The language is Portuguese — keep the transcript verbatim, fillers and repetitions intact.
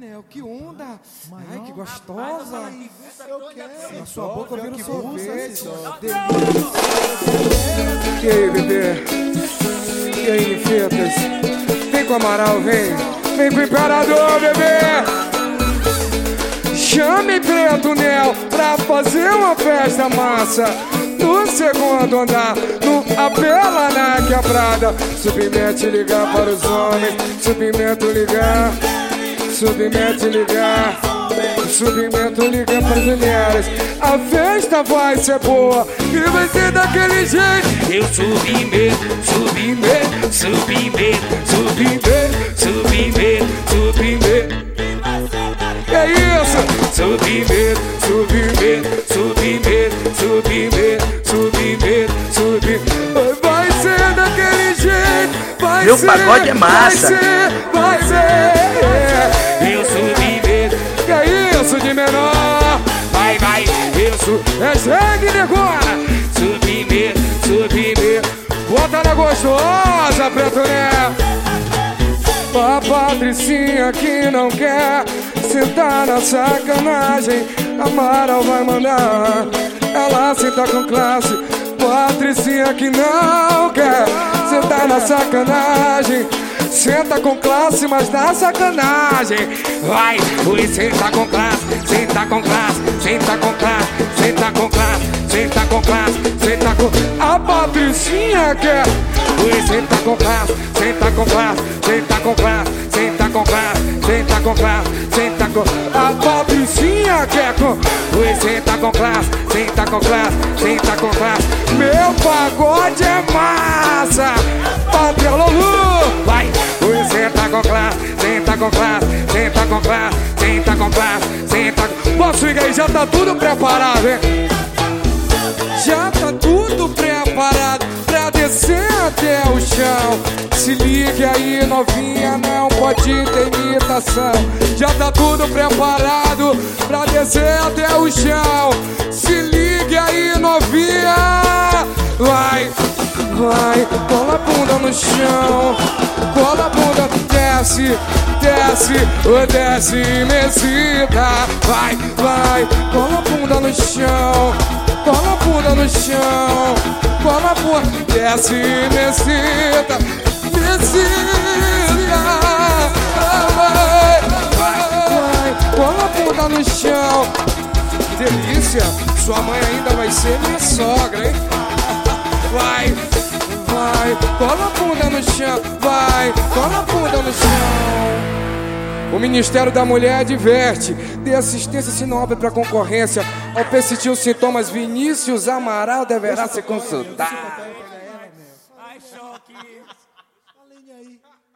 Nel, que onda. Ai, que gostosa. Eu quero. Na sua boca eu viro sorvete. E aí, bebê? E aí, ninfetas? Vem com o Amaral, vem. Vem com o Imperador, bebê. Chame Preto Nel pra fazer uma festa massa. No segundo andar, no Apela na quebrada. Submete ligar para os homens. Submete ligar. Submete ligar. Submete ligar para as mulheres. A festa vai ser boa e vai ser daquele jeito. Eu submeto, submeto, submeto, submeto, submeto, submeto. É isso! Submeto, submeto, submeto, submeto, submeto, submeto. Vai ser daquele jeito. Vai Meu ser, pagode é massa. Vai ser, vai ser. Eu submeto. Que é isso de menor? Vai, vai, eu sou. É jegue, negona. Submeto, submeto. Bota na gostosa, Preto Nel. A Patricinha que não quer sentar na sacanagem, Amaral vai mandar ela sentar com classe. Patricinha que não quer sentar na sacanagem, senta com classe, mas na sacanagem. Vai, oi, senta com classe, senta com classe, senta com classe, senta com classe, senta com classe, senta com. A Patricinha quer. Oi, senta com classe, senta com classe, senta com classe, senta com classe, senta com classe, senta com. A Patricinha quer com. Oi, senta com classe, senta com classe, senta com classe. Meu pagode é massa. Pátria Lulu. Vai, oi, senta com classe, senta com classe, senta com classe, senta com classe, senta com. Bom, swing aí, já tá tudo preparado, hein? Já tá tudo preparado pra descer até o chão. Se ligue aí, novinha, não pode ter imitação. Já tá tudo preparado pra descer até o chão. Se ligue aí, novinha. Vai, vai, cola a bunda no chão. Cola a bunda, desce, desce, oh, desce e me excita. Vai, vai, cola a bunda no chão. Cola a bunda no chão. Cola a bunda, desce e me excita. Me excita. Vai, vai, vai, cola a bunda no chão. Que delícia, sua mãe ainda vai ser minha sogra, hein? Vai, vai, cola a bunda no chão. Vai, cola a bunda no chão. O Ministério da Mulher adverte: dê assistência se não abre para concorrência. Ao persistir os sintomas, Vinícius Amaral deverá ser consultado. A linha aí.